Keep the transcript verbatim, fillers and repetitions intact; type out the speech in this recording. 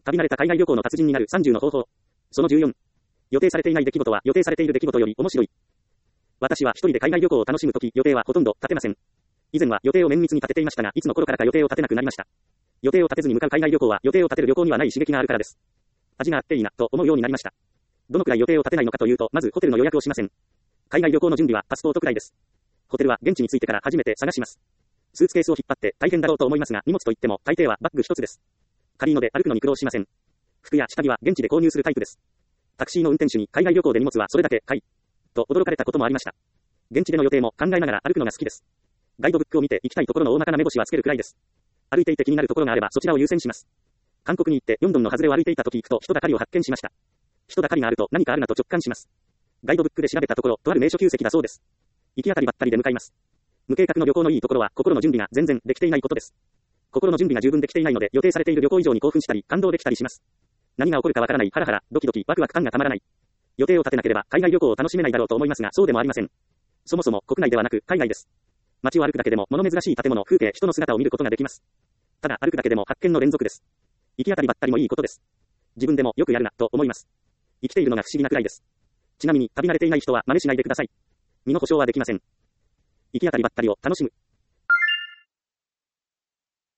旅慣れた海外旅行の達人になるさんじゅうの方法。そのじゅうよん。予定されていない出来事は予定されている出来事より面白い。私は一人で海外旅行を楽しむとき、予定はほとんど立てません。以前は予定を綿密に立てていましたが、いつの頃からか予定を立てなくなりました。予定を立てずに向かう海外旅行は予定を立てる旅行にはない刺激があるからです。味があっていいな、と思うようになりました。どのくらい予定を立てないのかというと、まずホテルの予約をしません。海外旅行の準備はパスポートくらいです。ホテルは現地に着いてから初めて探します。スーツケースを引っ張って大変だろうと思いますが、荷物といっても大抵はバッグ一つです。軽いので歩くのに苦労しません。服や下着は現地で購入するタイプです。タクシーの運転手に海外旅行で荷物はそれだけかいと驚かれたこともありました。現地での予定も考えながら歩くのが好きです。ガイドブックを見て行きたいところの大まかな目星はつけるくらいです。歩いていて気になるところがあればそちらを優先します。韓国に行ってヨンドンの外れを歩いていた時行くと人だかりを発見しました。人だかりがあると何かあるなと直感します。ガイドブックで調べたところ、とある名所旧跡だそうです。行き当たりばったりで向かいます。無計画の旅行のいいところは心の準備が全然できていないことです。心の準備が十分できていないので予定されている旅行以上に興奮したり感動できたりします。何が起こるかわからないハラハラ、ドキドキ、ワクワク感がたまらない。予定を立てなければ海外旅行を楽しめないだろうと思いますが、そうでもありません。そもそも国内ではなく海外です。街を歩くだけでも物珍しい建物、風景、人の姿を見ることができます。ただ歩くだけでも発見の連続です。行き当たりばったりもいいことです。自分でもよくやるなと思います。生きているのが不思議なくらいです。ちなみに旅慣れていない人は真似しないでください。身の保証はできません。行き当たりばったりを楽しむ。